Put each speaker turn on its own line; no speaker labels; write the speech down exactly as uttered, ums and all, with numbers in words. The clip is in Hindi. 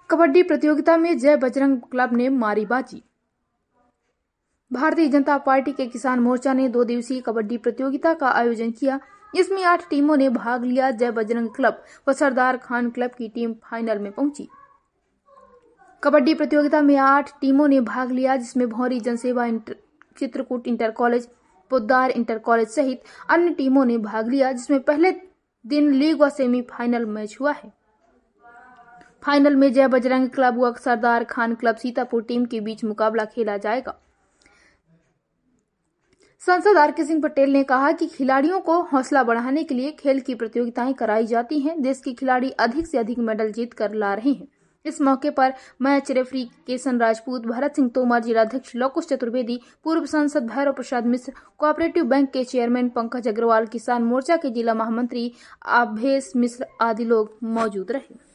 कबड्डी प्रतियोगिता में जय बजरंग क्लब ने मारी बाजी। भारतीय जनता पार्टी के किसान मोर्चा ने दो दिवसीय कबड्डी प्रतियोगिता का आयोजन किया। इसमें आठ टीमों ने भाग लिया। जय बजरंग क्लब व सरदार खान क्लब की टीम फाइनल में पहुंची। कबड्डी प्रतियोगिता में आठ टीमों ने भाग लिया, जिसमें Bhauri Janseva inter, Chitrakoot inter college, Poddar inter college सहित अन्य टीमों ने भाग लिया, जिसमें पहले दिन लीग व सेमीफाइनल मैच हुआ है। फाइनल में जय बजरंग क्लब व सरदार खान क्लब सीतापुर टीम के बीच मुकाबला खेला जाएगा। सांसद आर के सिंह पटेल ने कहा कि खिलाड़ियों को हौसला बढ़ाने के लिए खेल की प्रतियोगिताएं कराई जाती हैं। देश के खिलाड़ी अधिक से अधिक मेडल जीत कर ला रहे हैं। इस मौके पर मैच रेफरी केसन राजपूत, भरत सिंह तोमर, जिलाध्यक्ष लोकुश चतुर्वेदी, पूर्व सांसद भैरव प्रसाद मिश्र, कोऑपरेटिव बैंक के चेयरमैन पंकज अग्रवाल, किसान मोर्चा के जिला महामंत्री आभेश मिश्र आदि लोग मौजूद रहे।